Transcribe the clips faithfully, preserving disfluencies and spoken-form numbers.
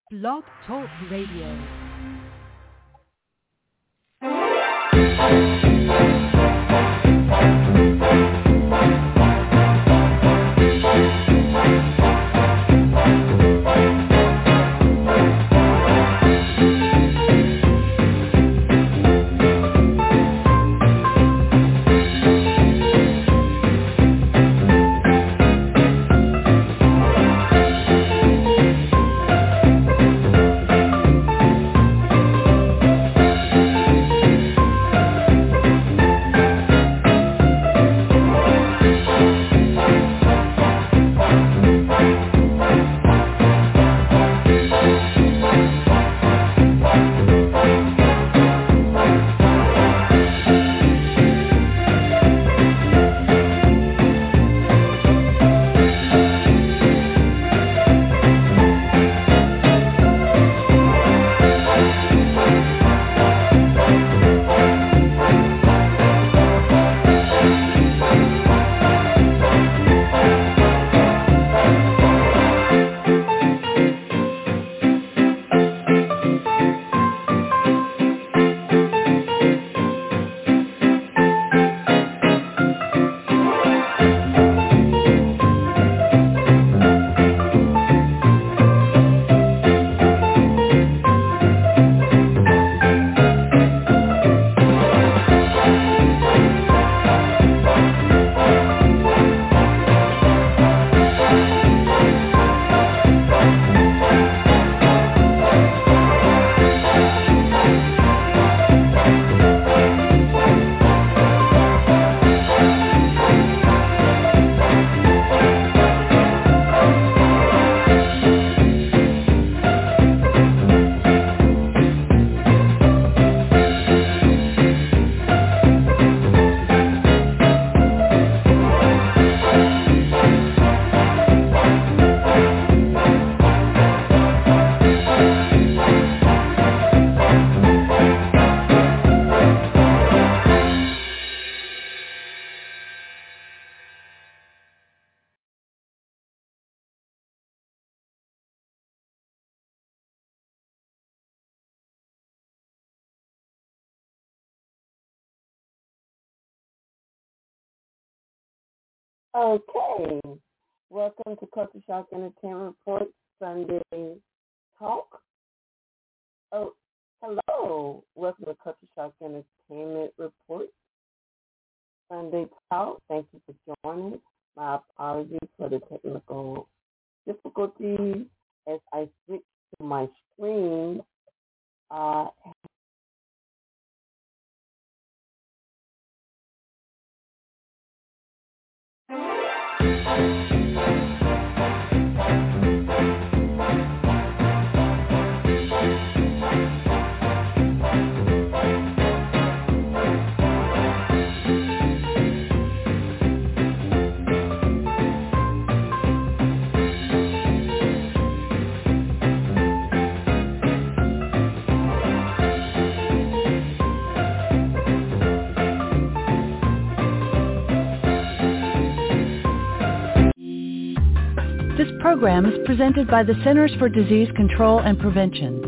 Blog Talk Radio. Okay, welcome to Culture Shock Entertainment Report Sunday Talk. Oh, hello. Welcome to Culture Shock Entertainment Report Sunday Talk. Thank you for joining. My apologies for the technical difficulties as I switch to my screen. Uh, This program is presented by the Centers for Disease Control and Prevention.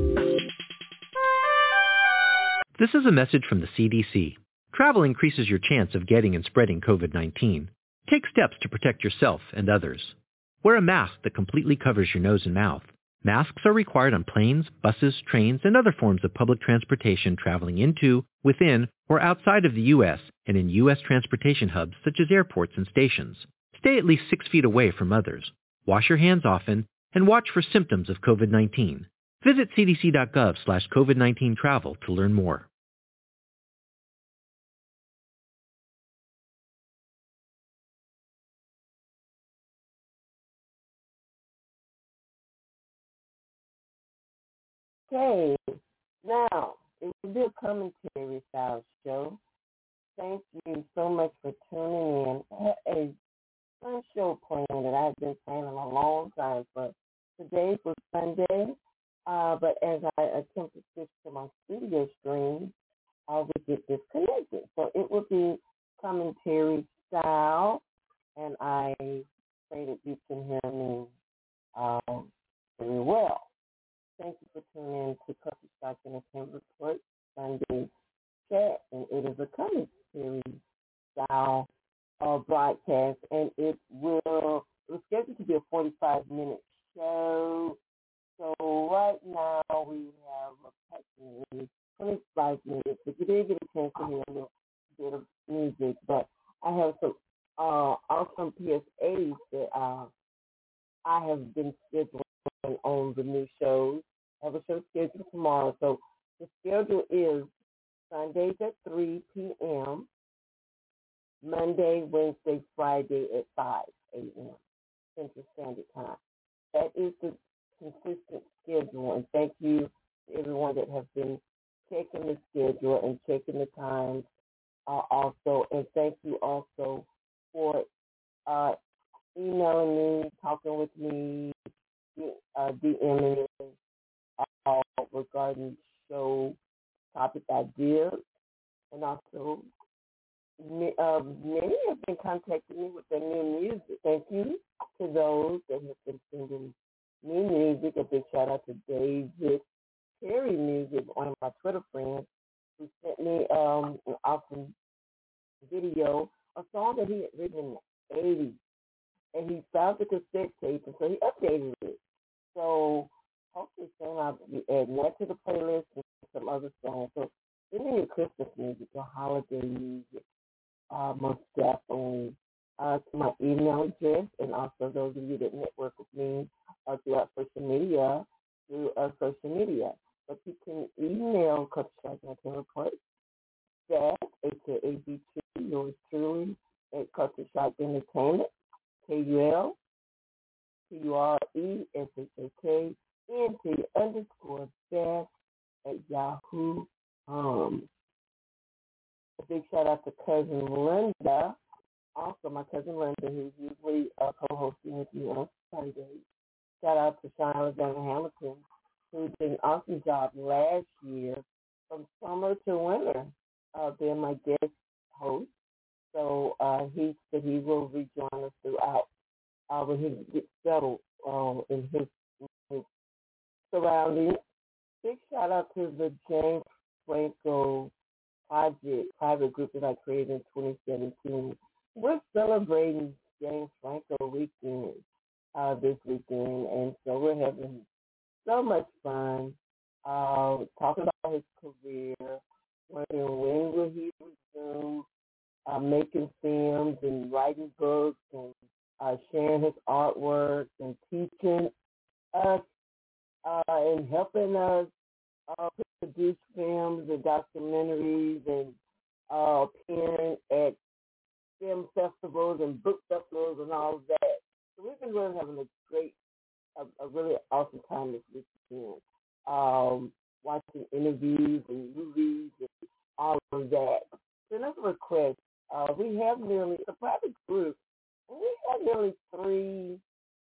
This is a message from the C D C. Travel increases your chance of getting and spreading covid nineteen. Take steps to protect yourself and others. Wear a mask that completely covers your nose and mouth. Masks are required on planes, buses, trains, and other forms of public transportation traveling into, within, or outside of the U S and in U S transportation hubs such as airports and stations. Stay at least six feet away from others. Wash your hands often, and watch for symptoms of covid nineteen. Visit cdc.gov slash COVID-19 travel to learn more. okay, now, it will be a commentary style show. Thank you so much for tuning in. I had a fun show plan that I've been planning a long time for. Today was Sunday, uh, but as I attempt to switch to my studio screen, I will get disconnected. So it will be commentary style, and I pray that you can hear me um, very well. thank you for tuning in to Culture Shock Entertainment Report Sunday Chat, and it is a coming series style uh, broadcast, and it will it was scheduled to be a forty-five minute show. So right now we have approximately twenty-five minutes, but you did get a chance to hear a little bit of music. But I have some uh, awesome P S As that uh, I have been scheduling on the new shows. I have a show scheduled tomorrow. So the schedule is Sundays at three p.m., Monday, Wednesday, Friday at five a.m. Central Standard Time. That is the consistent schedule, and thank you to everyone that have been checking the schedule and checking the times uh, also, and thank you also for uh, emailing me, talking with me, uh, DMing uh, regarding show topic ideas, and also uh, many have been contacting me with their new music. Thank you to those that have been sending me music. A big shout out to David Terry Music, one of my Twitter friends, who sent me um, an awesome video, a song that he had written in the eighties. And he found the cassette tape, and so he updated it. So hopefully soon I'll be adding that to the playlist and some other songs. So send me your Christmas music, your holiday music, uh, most definitely, uh, to my email address, and also those of you that network with me uh, throughout social media, through uh, social media. But you can email Culture Shock Entertainment Report, Zach, a k a. B two, yours truly, at Culture Shock Entertainment, K U L, T U R E, S H A K, N T underscore dash at Yahoo. Um, a big shout out to cousin Linda, also my cousin Linda, who's usually uh, co-hosting with me on Sundays. Shout out to Sean Alexander Hamilton, who did an awesome job last year from summer to winter, uh, being my guest host. So uh, he said he will rejoin us throughout uh, when he gets settled uh, in his, his surroundings. Big shout out to the James Franco Project, private group that I created in twenty seventeen. We're celebrating James Franco weekend uh, this weekend, and so we're having so much fun uh, talking about his career, wondering when will he resume Uh, making films and writing books and uh, sharing his artwork and teaching us uh, and helping us uh, produce films and documentaries and uh, appearing at film festivals and book festivals and all of that. So we've been really having a great, a, a really awesome time this weekend, um, watching interviews and movies and all of that. So another request. Uh, we have nearly, it's a private group, and we have nearly three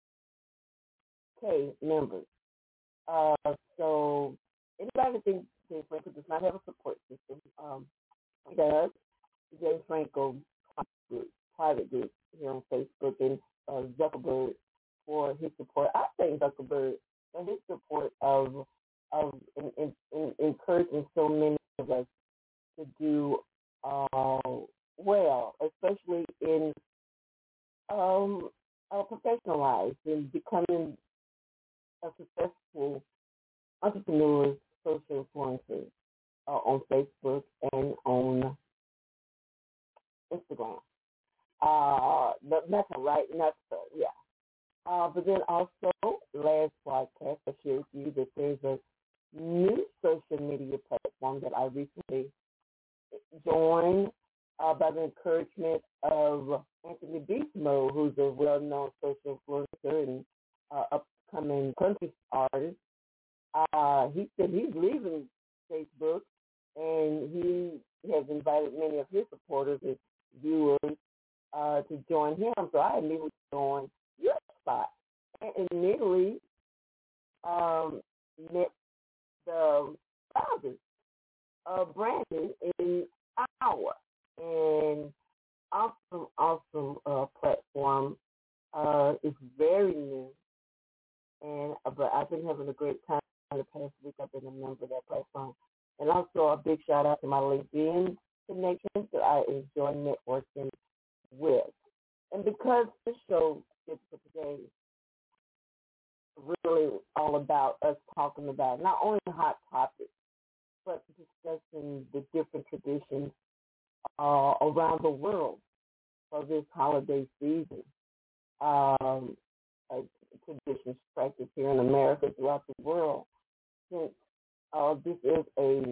K members. Uh, so anybody that thinks James Franco does not have a support system, um, he does. The James Franco group, private group here on Facebook, and uh, Zuckerberg for his support. I thank Zuckerberg for his support of of in, in, in encouraging so many of us to do uh, well, especially in um, our professional lives and becoming a successful entrepreneur, social influencer uh, on Facebook and on Instagram. Uh, but that's all right, not so, yeah. Uh, but then also, last podcast, I shared with you that there's a new social media platform that I recently joined uh, by the encouragement of Anthony Beast Mode, who's a well-known social influencer and uh, upcoming country artist. Uh, he said he's leaving Facebook, and he has invited many of his supporters and viewers uh, to join him. So I immediately joined your spot and immediately um, met the founders of Brandon in Iowa. And awesome, awesome uh, platform. Uh, it's very new, and uh, but I've been having a great time the past week. I've been a member of that platform. And also a big shout out to my LinkedIn connections that I enjoy networking with. And because this show is for today really all about us talking about not only hot topics, but discussing the different traditions uh, around the world for this holiday season. Um, uh, traditions practiced here in America, throughout the world. Since uh, this is a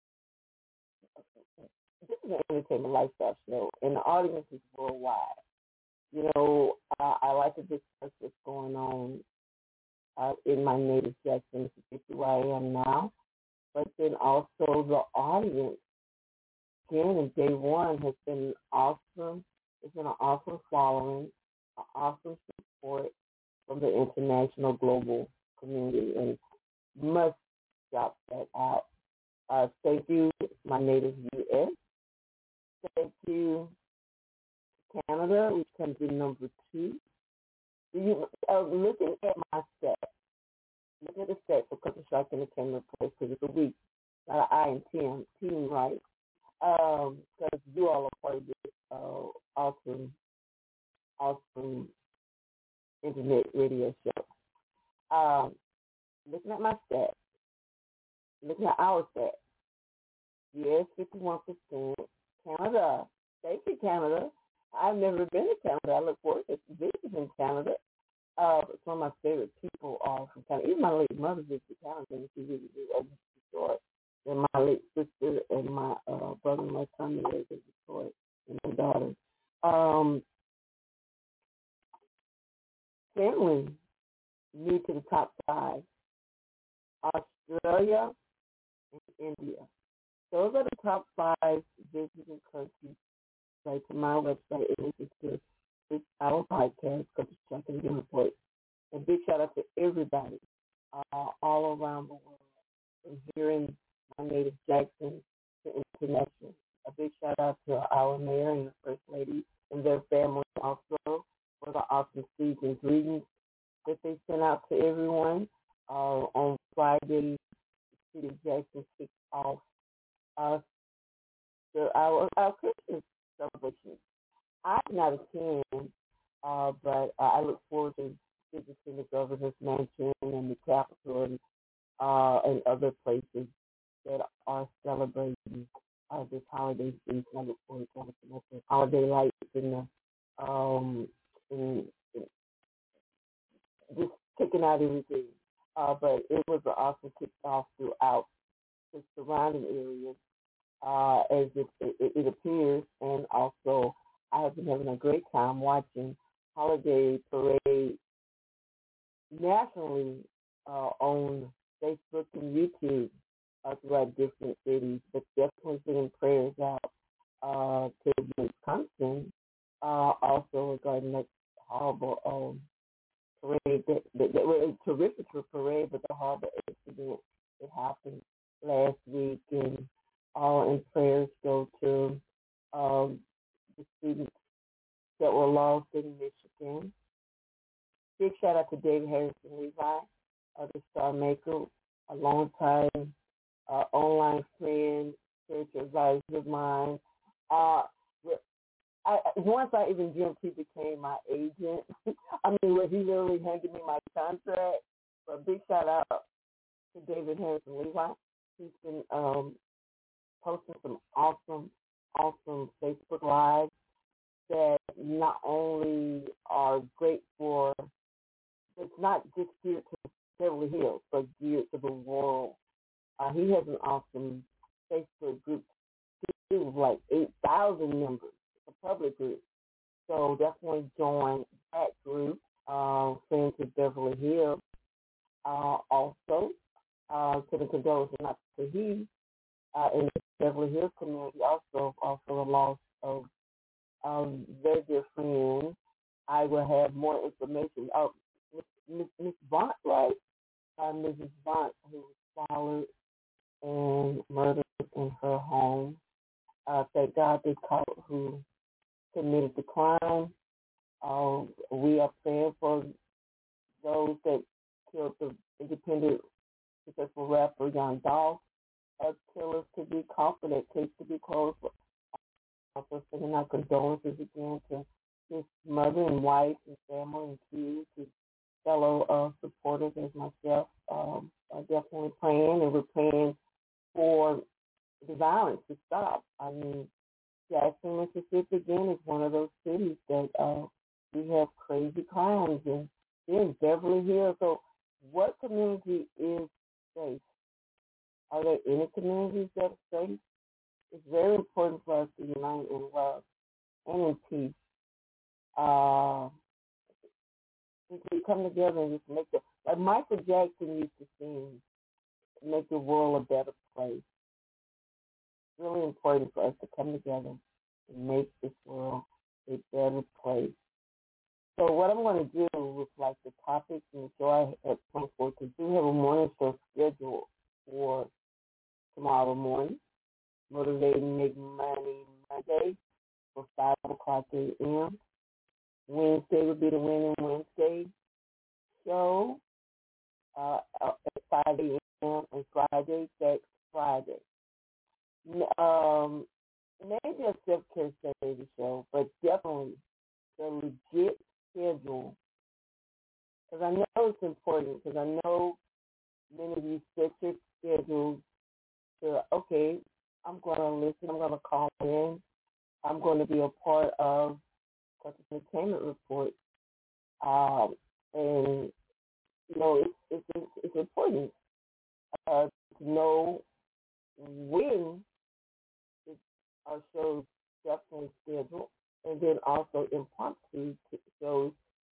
this is an entertainment lifestyle show, and the audience is worldwide. You know, uh, I like to discuss what's going on uh, in my native Jackson, Mississippi, where I am now. But then also the audience, again, in day one has been awesome. It's been an awesome following, an awesome support from the international global community, and must shout that out. Uh, thank you, my native U S. Thank you, Canada, which comes in number two. You, uh, looking at my stats, look at the stats for Culture Shock Entertainment Report, because it's a week, not an I and team, team, right? Because um, you all are part of this uh, awesome, awesome internet radio show. Um, looking at my stats, looking at our stats, U S fifty-one percent, Canada, thank you, Canada. I've never been to Canada. I look forward to visiting Canada. Uh, some of my favorite people are from Canada. Even my late mother visited Canada, and she visited Detroit. And my late sister and my uh, brother-in-law son lived in Detroit, and my daughter. Um, family new to the top five: Australia and India. Those are the top five visiting countries. Right to my website, and this is to our podcast, Culture Shock and Report. A big shout out to everybody uh, all around the world, from here in my native Jackson to international. A big shout out to our mayor and the first lady and their family also for the awesome seeds and greetings that they sent out to everyone uh, on Friday. The city of Jackson kicked off uh, the, our our Christmas celebration. I did not attend, uh, but uh, I look forward to visiting the governor's mansion and the Capitol and, uh, and other places that are celebrating uh, this holiday season. I look forward to the holiday lights and the, um, and, and just taking out everything. Uh, but it was an awesome kickoff throughout the surrounding areas. Uh, as it, it, it appears, and also I have been having a great time watching holiday parades nationally uh, on Facebook and YouTube uh, throughout different cities, but definitely sending prayers out uh, to Wisconsin, uh, also regarding that horrible um, parade, that, that, that was a terrific parade, but the horrible accident that happened last week, and all in prayers go to um, the students that were lost in Michigan. Big shout out to David Harrison Levi, uh, the star maker, a longtime uh, online friend, spiritual advisor of mine. Uh, I, once I even dreamt he became my agent. I mean, where he literally handed me my contract. But big shout out to David Harrison Levi. He's been um, posting some awesome, awesome Facebook Lives that not only are great for, it's not just geared to Beverly Hills, but geared to the world. Uh, he has an awesome Facebook group, too, with like eight thousand members. It's a public group. So definitely join that group, uh, Friends of Beverly Hills. Uh, also, uh, to the condolences, not to he, uh, in the Beverly Hills community, also also the loss of um, their dear friend. I will have more information. Oh, Miss Miss Vaught, right? Uh, Missus Vaught, who was followed and murdered in her home. Uh, thank God they caught who committed the crime. Uh, we are praying for those that killed the independent successful rapper Young Dolph. Uh, killers to be caught for that case to be closed. Also sending our condolences again to his mother and wife and family and kids, his fellow uh, supporters as myself. Um, are definitely praying, and we're praying for the violence to stop. I mean, Jackson, Mississippi, again, is one of those cities that uh, we have crazy crimes, and in Beverly Hills. So what community is safe? Are there any communities that are safe? It's very important for us to unite in love and in peace. Uh, we can come together and just make it, like Michael Jackson used to sing, make the world a better place. It's really important for us to come together and make this world a better place. So what I'm going to do with like the topics and the show I have planned for, because we have a morning show scheduled for tomorrow morning, Motivating Make Money Monday for five o'clock a.m. Wednesday would be the Winning Wednesday show uh, at five a.m. and Friday, Sex Friday. Um, maybe a self-care Saturday show, but definitely the legit schedule. Because I know it's important, because I know many of you set your schedules to, okay, I'm going to listen, I'm going to call in, I'm going to be a part of the entertainment report. Um, and, you know, it's, it's, it's important uh, to know when it, our shows definitely scheduled, and then also impromptu shows,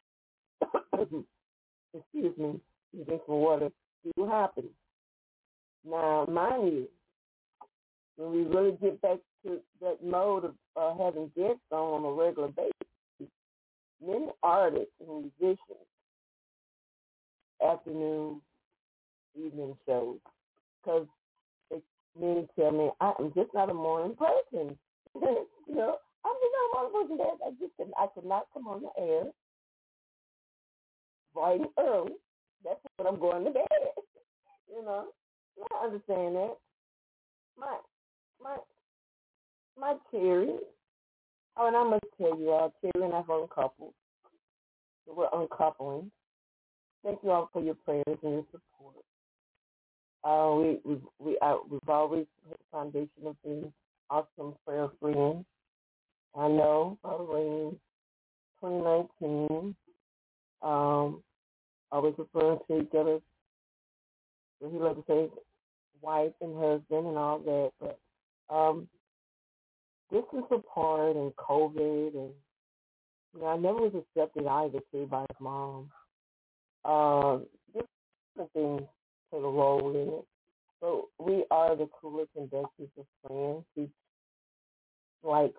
excuse me, drink some water, do happen. Now, mind you, when we really get back to that mode of uh, having guests on on a regular basis, many artists and musicians, afternoon, evening shows, because many tell me, I'm just not a morning person. You know, I'm just not a morning person. That I just could, I could not come on the air bright and early. That's when I'm going to bed. You know, I understand that. My, my, my Terry. Oh, and I must tell you all, Terry and I are uncoupled. So we're uncoupling. Thank you all for your prayers and your support. Uh, we we we uh, we've always had a foundation of being awesome prayer friends. I know, in twenty nineteen, um, always referring to each other, so he loved to say wife and husband and all that, but um, distance apart and COVID, and you know, I never was accepted either to by his mom. Um, different things played a role in it. So we are the coolest and bestest of friends. He's like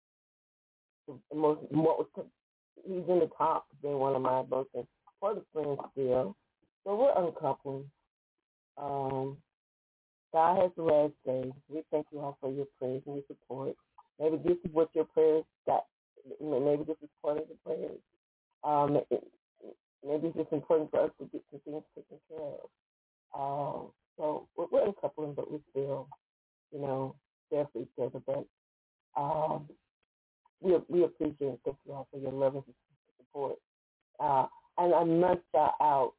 the most, most he's in the top being one of my most important friends still. So we're uncoupling. Um, God has the last say. We thank you all for your prayers and your support. Maybe this is what your prayers got. Maybe this is part of the prayers. Um, it, maybe it's just important for us to get some things taken care of. Um, so we're, we're uncoupling, but we're still, you know, there for each other. But um, we we appreciate and thank you all for your love and support. Uh, and I must shout out.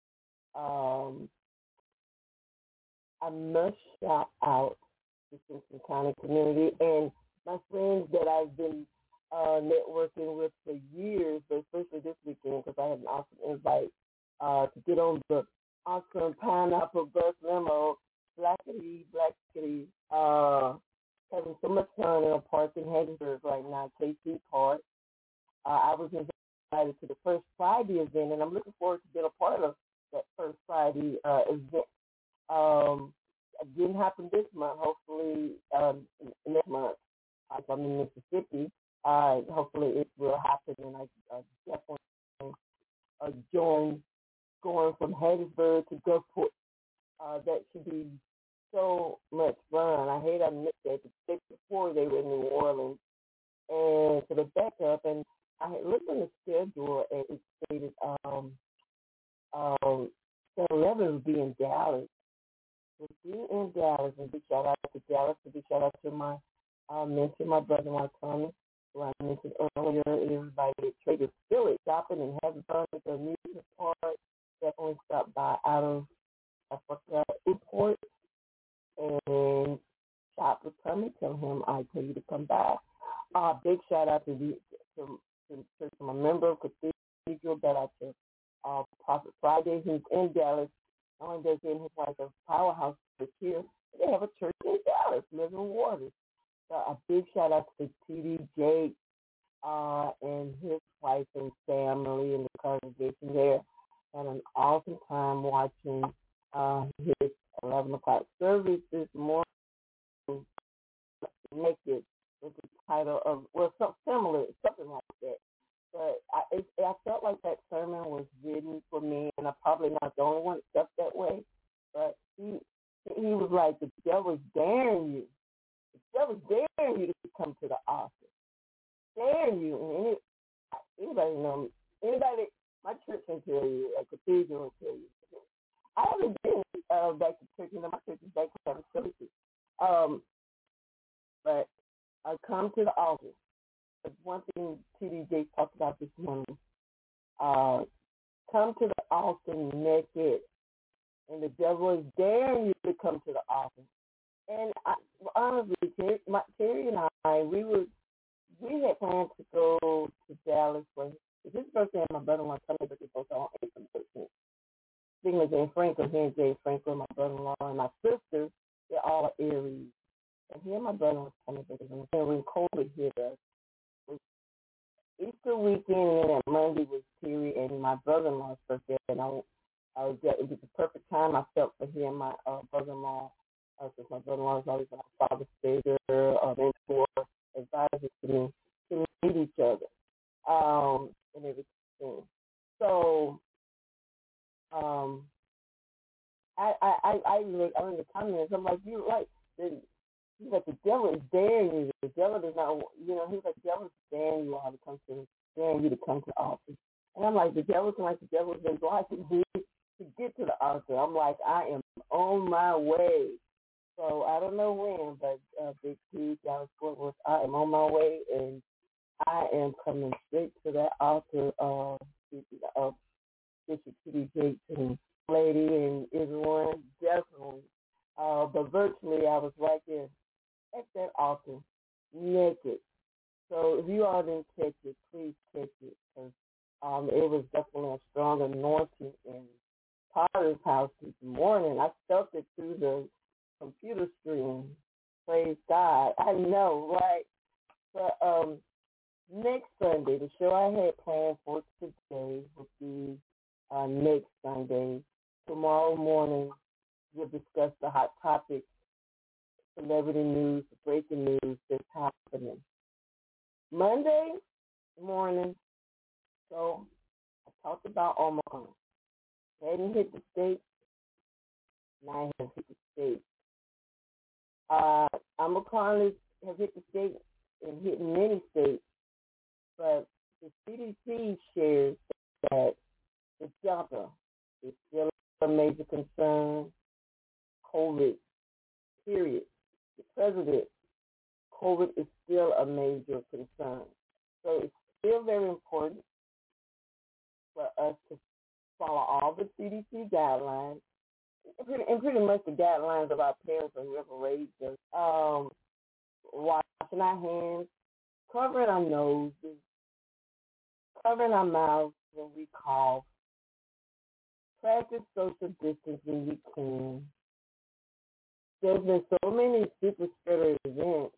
Um, I must shout out the Simpson County community and my friends that I've been uh, networking with for years, but especially this weekend because I had an awesome invite uh, to get on the awesome Pineapple Bus Limo, Blackity, Blackity, uh, having so much fun in a park in Hattiesburg right now, K C Park. Uh, I was invited to the First Friday event, and I'm looking forward to being a part of that First Friday uh, event. Um, it didn't happen this month. Hopefully, um, next month, if I'm in Mississippi, uh, hopefully it will happen, and I uh, definitely uh, join going from Hattiesburg to Gulfport. Uh, that should be so much fun. I hate I missed that. The day before they were in New Orleans, and for the backup, and I had looked on the schedule, and it stated um, um, the eleven would be in Dallas. will be in Dallas, and big shout out to Dallas, and big shout out to my uh, mentor, my brother-in-law, Tommy, who I mentioned earlier. Everybody at Trader Philly shopping and having fun at the amusement park. Definitely stop by out of Africa Newport and shop with Tommy. Tell him I tell you to come by. Uh, big shout out to the to, to the church. I'm a member of Cathedral. Shout out to uh, Prophet Friday, who's in Dallas. Not only does he and his wife have a powerhouse church here, they have a church in Dallas, Living Waters. So a big shout out to T D Jake uh, and his wife and family and the congregation there. Had an awesome time watching uh, his eleven o'clock service this morning. Naked with the title of, well, something similar, something like that. But I, it, I felt like that sermon was written for me, and I'm probably not the only one that felt that way. But he he was like, the devil's daring you. The devil's daring you to come to the altar. Daring you. And any, anybody know, anybody, my church can tell you, a cathedral will tell you. I haven't been uh, back to church, you know, my church is back to having services. Um, but I come to the altar. But one thing T D J talked about this morning, uh, come to the altar naked, and the devil is daring you to come to the altar. And I, honestly, Terry, my, Terry and I, we were, we had planned to go to Dallas for his birthday, and my brother-in-law Tommy birthday was on April thirteenth. Speaking of Jane Franklin, he and Jane Franklin, my brother-in-law, and my sister, they're all Aries. And he and my brother-in-law Tommy birthday, and when COVID hit us, Easter weekend and that Monday was Terry and my brother-in-law's birthday, and I, I was it was the perfect time I felt for him, my uh, brother-in-law, uh, since my brother-in-law is always my father's figure, uh, mentor, advisor to me, to meet each other, um, and everything. So, um, I, I, I, I, I in the comments, I'm like, you're right. The, He's like, the devil is daring you. The devil does not, you know, he's like, the devil is daring you all to come to, daring you to come to the altar. And I'm like, the devil's like, the devil's been blocking me to get to the altar. I'm like, I am on my way. So I don't know when, but uh, Big T, Dallas Fort Worth, I am on my way, and I am coming straight to that altar of uh, Bishop T D Jakes and Lady and everyone, definitely. Uh, but virtually, I was right there at that altar, naked. So if you all didn't catch it, please catch it, because um, it was definitely a strong anointing in Potter's house this morning. I felt it through the computer screen. Praise God. I know, right? But um, next Sunday, the show I had planned for today would be uh, next Sunday. Tomorrow morning, we'll discuss the hot topics, celebrity news, breaking news that's happening. Monday morning, so I talked about Omicron. It hadn't hit the States, now it has hit the States. Uh, Omicron is, has hit the States and hit many states, but the C D C shares that the Delta is still a major concern. COVID, period. The president, COVID is still a major concern. So it's still very important for us to follow all the C D C guidelines, and pretty, and pretty much the guidelines of our parents or whoever raised us. Um, washing our hands, covering our noses, covering our mouths when we cough, practice social distancing when we can. There's been so many super spreader events,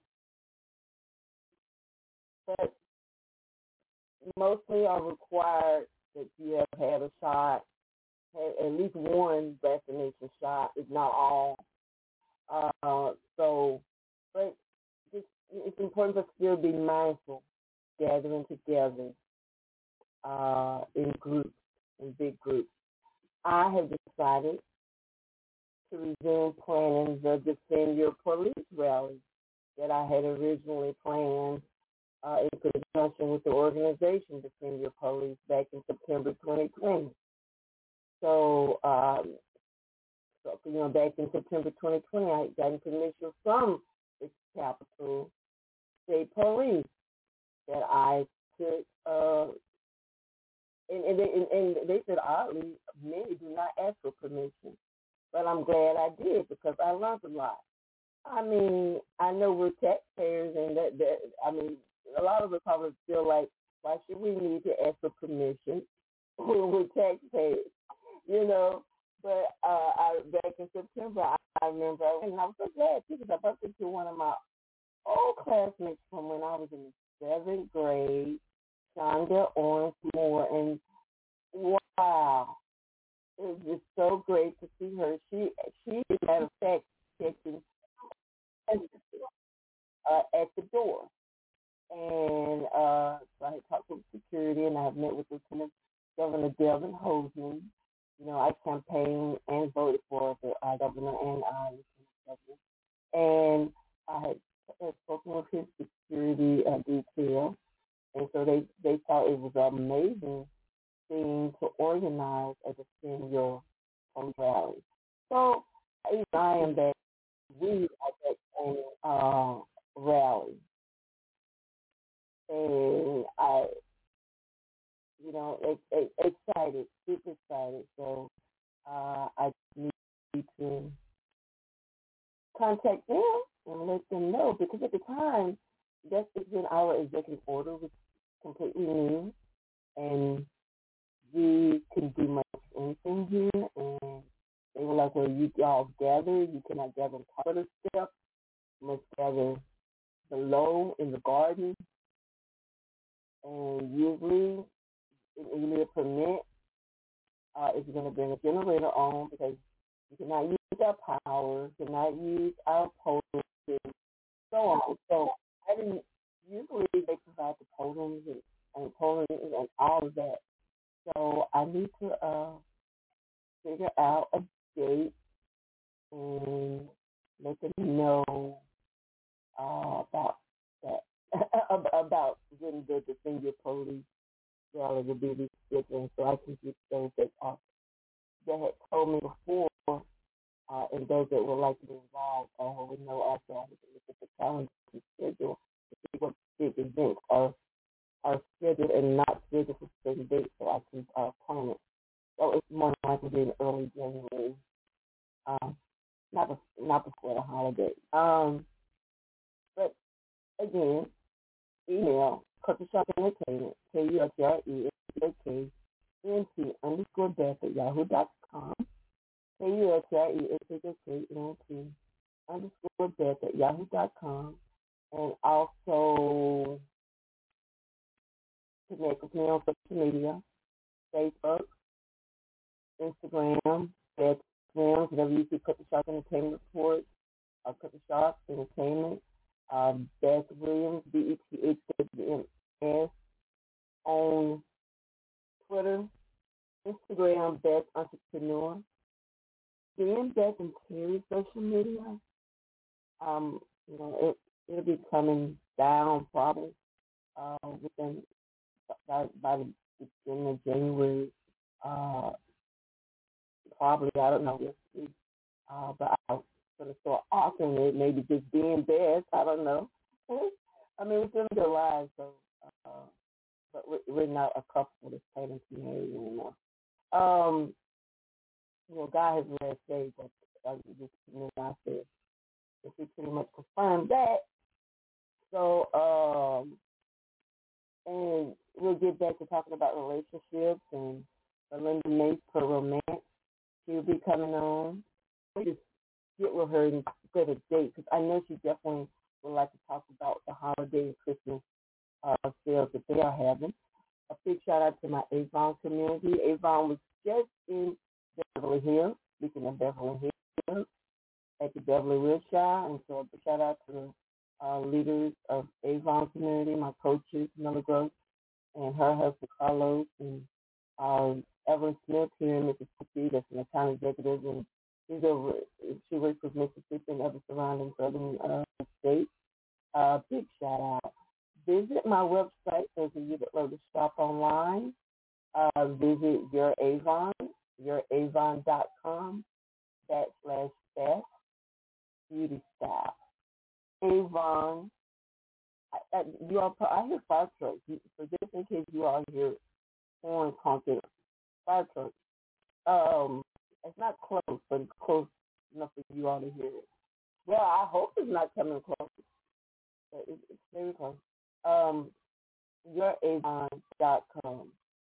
but mostly are required that you have had a shot, had at least one vaccination shot, if not all. Uh, so, but just, it's important to still be mindful, gathering together uh, in groups, in big groups. I have decided to resume planning the Defend Your Police rally that I had originally planned uh, in conjunction with the organization Defend Your Police back in September twenty twenty. So, um, So, you know, back in September twenty twenty, I had gotten permission from the Capitol State Police that I could, uh, and, and, they, and, and they said, oddly, many do not ask for permission. But I'm glad I did because I learned a lot. I mean, I know we're taxpayers, and that, that I mean, a lot of us probably feel like, why should we need to ask for permission when we're taxpayers, you know? But uh, I, back in September, I, I remember, and I was so glad too, because I bumped into one of my old classmates from when I was in the seventh grade, Shonda Orange Moore, and wow, it was just so great to see her. She, she matter of fact, checking uh, at the door. And uh, so I had talked with security, and I have met with Lieutenant Governor Delvin Hoseman. You know, I campaigned and voted for the uh, governor and uh, Lieutenant Governor. And I had, had spoken with his security uh, detail. And so they, they thought it was an amazing thing to organize a Defend Police rally. So I am that we are that same uh, rally. And I, you know, it, it, excited, super excited. So uh, I need to contact them and let them know, because at the time, that's when our executive order was completely new, and we couldn't do much anything here. And they were like, well, you all gather, you cannot gather on top of the steps, you must gather below in the garden. And usually, you need a permit uh, if you're going to bring a generator on, because you cannot use our power, you cannot use our podiums, and so on. So I didn't, usually they provide the podiums and, and podiums and all of that. So I need to uh, figure out a date and let them know uh, about that. about when the Defend Police rally will be rescheduled, so I can get those that are that had told me before, uh, and those that would like to be involved. Uh, we know also I have to look at the calendar and schedule to see what big events are are scheduled and not scheduled for certain dates, so I can uh, plan it. So it's more likely to be in early January, um, not before, not before the holiday. Um, but again, email Culture Shock Entertainment, K U S R E S K N T underscore Beth at yahoo dot com, K U S R E S K N T underscore Beth at yahoo dot com, and also connect with me on social media, Facebook, Instagram, Beth Films, whenever you see Culture Shock Entertainment Report, or Culture Shock Entertainment, um, Beth Williams, B E T H W M S, on Twitter, Instagram, Beth Entrepreneur, then Beth and Terry social media. Um, you know, it, it'll be coming down probably uh, within by, by the beginning of January. Uh, probably, I don't know, this week. Uh, but I'm going to start offering it, maybe just being Beth. I don't know. I mean, it's in their lives, so, uh, but we're not a couple that's planning to marry anymore. Um, you know, God has last say, but I just you know, I said, if we pretty much confirmed that. So, um, and we'll get back to talking about relationships and Belinda Mace per romance. She'll be coming on. We just get with her and get a date, because I know she definitely would like to talk about the holiday and Christmas uh, sales that they are having. A big shout out to my Avon community. Avon was just in Beverly Hills, speaking of Beverly Hills, at the Beverly Wilshire, and so a big shout out to the uh, leaders of Avon community, my coaches, Miller Gross, and her husband Carlos, and um, Evelyn Smith here in Mississippi, that's an account executive, and she's over, she works with Mississippi and other surrounding southern uh, states. Uh, big shout out. Visit my website, those of you that love to shop online. Uh, visit Your Avon, your avon dot com. backslash Beth Beauty Style. Avon, I, I, you all, I hear fire trucks. So just in case you all hear horn honking, fire trucks. Um, it's not close, but it's close enough for you all to hear it. Well, I hope it's not coming close, but it's, it's very close. Um, your avon dot com.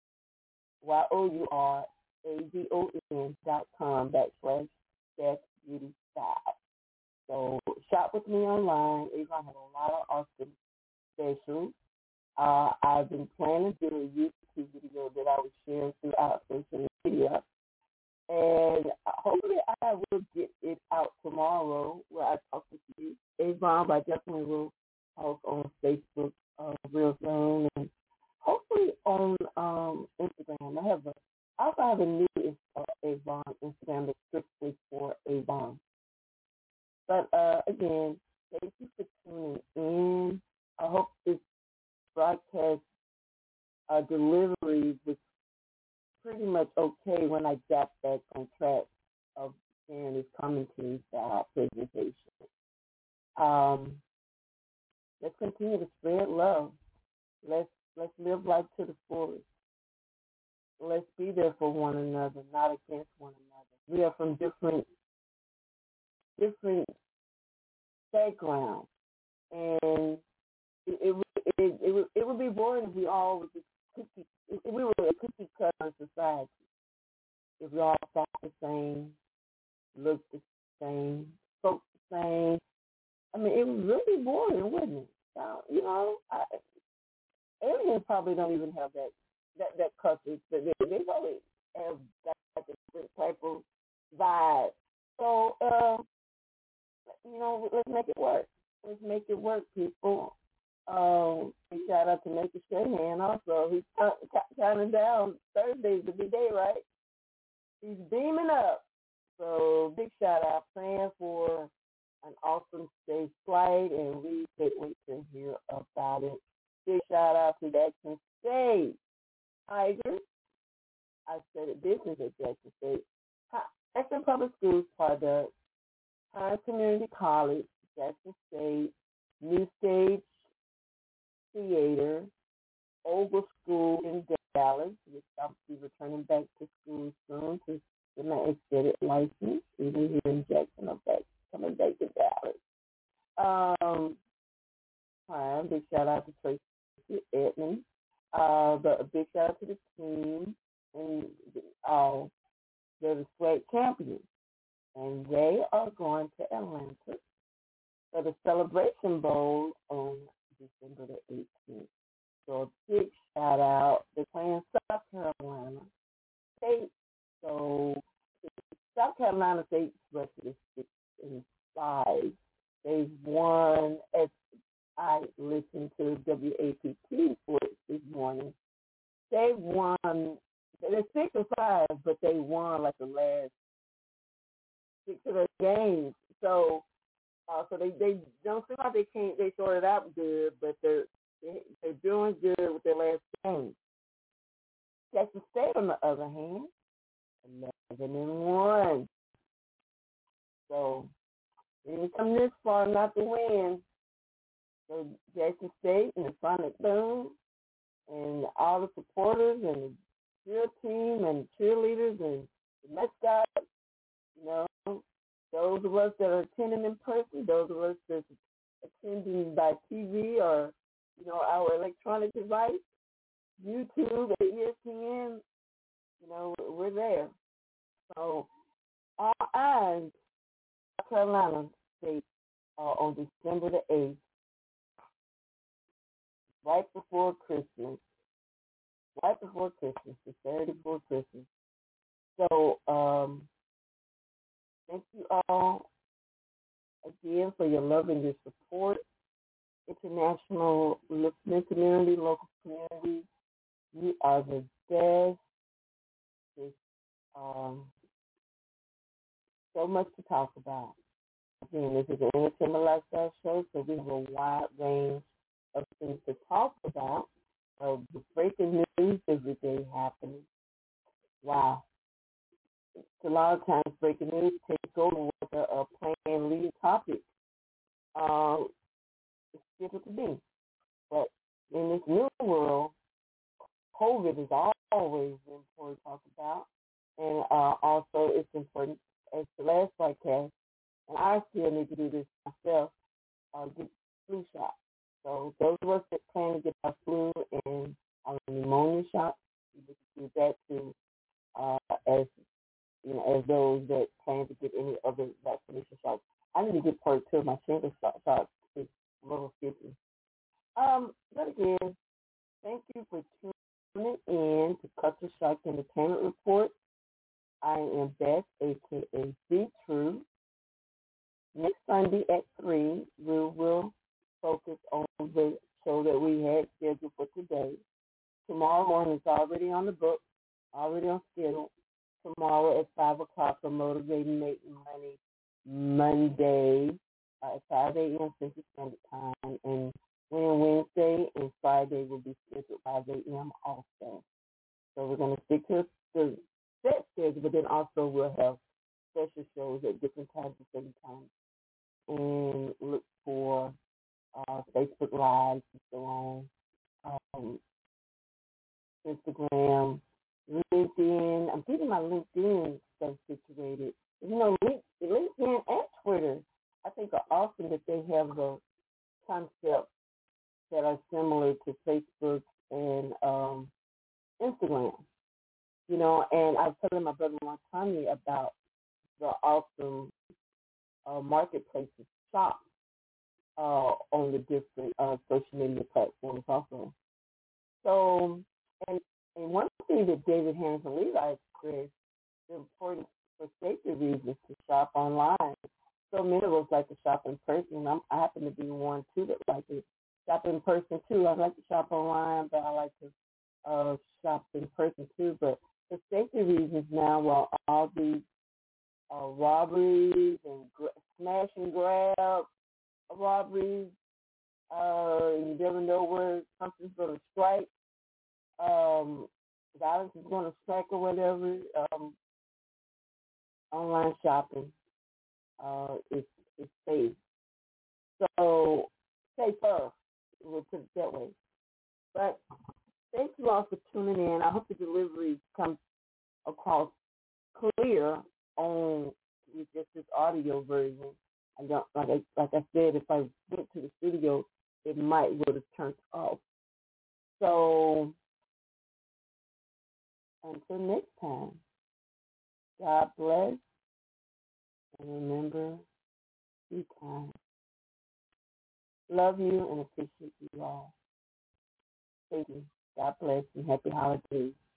Y O U R A V O N dot com backslash Beth Beauty Style. So shop with me online. Avon has a lot of awesome specials. Uh, I've been planning to do a YouTube video that I will share throughout social media. And hopefully I will get it out tomorrow where I talk with you. Avon, but I definitely will talk on Facebook uh, real soon. And hopefully on um, Instagram. I have a, I also have a new uh, Avon Instagram that's strictly for Avon. But uh, again, thank you for tuning in. I hope this broadcast uh, delivery was pretty much okay when I got back on track of sharing this commentary style presentation. Um, let's continue to spread love. Let's let's live life to the fullest. Let's be there for one another, not against one another. We are from different different backgrounds, and it it, it, it, would, it would be boring if we all was just cookie. If we were a cookie cutter society, if we all thought the same, looked the same, spoke the same, I mean, it was really boring, wouldn't it? Now, you know, I, aliens probably don't even have that that that culture. They, they probably have that, that different type of vibe. So, uh, you know, let's make it work. Let's make it work, people. Um, shout out to Naked Strahan also. He's counting down. Thursday's the big day, right? He's beaming up. So big shout out, praying for an awesome safe flight, and we can't wait to hear about it. Big shout out to Jackson State Tigers. I studied business at Jackson State. Jackson Public Schools product, Hines Community College, Jackson State, New Stage Theater, Ogle School in Dallas, which I'll be returning back to school soon to get my extended license, even here in Jackson. I'm back, coming back to Dallas. Um, hi, big shout out to Tracy Edmonds. Uh, but a big shout out to the team, and uh, they're the SWAC champions, and they are going to Atlanta for the Celebration Bowl on December the eighteenth. So a big shout out. They're playing South Carolina State. So South Carolina State record is six and five. They've won, as I listened to W A P T Sports this morning, they've won, they're six and five, but they won like the last six of their games. So Uh, so they, they don't seem like they can't, they sorted out good, but they're, they, they're doing good with their last game. Texas State, on the other hand, eleven and one. So they didn't come this far not to win. So Jackson State and the Sonic Boom and all the supporters and the cheer team and cheerleaders and the mascots, you know, those of us that are attending in person, those of us that are attending by T V or, you know, our electronic device, YouTube, E S P N, you know, we're there. So our eyes, South Carolina State, are on December the eighth, right before Christmas, right before Christmas, the Saturday before Christmas. So, um, thank you all again for your love and your support. International listening community, local community, you are the best. There's um, so much to talk about. Again, this is an entertainment lifestyle show, so we have a wide range of things to talk about. Uh, the breaking news every day happening. Wow. a lot of times breaking news takes over with a, a planned lead topic. Um, it's difficult to be. But in this new world, COVID is always important to talk about. And uh, also it's important, as the last podcast, and I still need to do this myself, uh, get flu shot. So those of us that plan to get our flu and our pneumonia shot, we need to do that too, uh, as you know, as those that plan to get any other vaccination shots. I need to get part two of my shingles shot, shots. It's a little sticky. Um, but again, thank you for tuning in to Culture Shock Entertainment Report. I am Beth, a k a. B True. Next Sunday at three, we will focus on the show that we had scheduled for today. Tomorrow morning is already on the book, already on schedule. Tomorrow at five o'clock for Motivating Making Money Monday uh, at five a.m. Central Standard Time. And then Wednesday and Friday will be scheduled at five a.m. also. So we're going to stick to the set schedule, but then also we'll have special shows at different times at different times. And look for uh, Facebook Lives and so on, um, Instagram, LinkedIn. I'm getting my LinkedIn stuff situated. You know, LinkedIn and Twitter, I think are awesome that they have the concepts that are similar to Facebook and um, Instagram. You know, and I was telling my brother one time about the awesome uh, marketplaces shop uh, on the different uh, social media platforms also. So, and, and one thing that David Harrison Levi expressed, the importance for safety reasons to shop online. So many of us like to shop in person. I'm, I happen to be one, too, that like to shop in person, too. I like to shop online, but I like to uh, shop in person, too. But for safety reasons now, while all these uh, robberies and gra- smash and grab robberies, uh, you never know where something's going to strike, um, violence is going to strike or whatever, um, online shopping uh, is, is safe. So, safer, we'll put it that way. But thank you all for tuning in. I hope the delivery comes across clear on with just this audio version. I don't like I like I said, if I went to the studio, it might would have turned off. So until next time, God bless, and remember, be kind. Love you and appreciate you all. Thank you. God bless and happy holidays.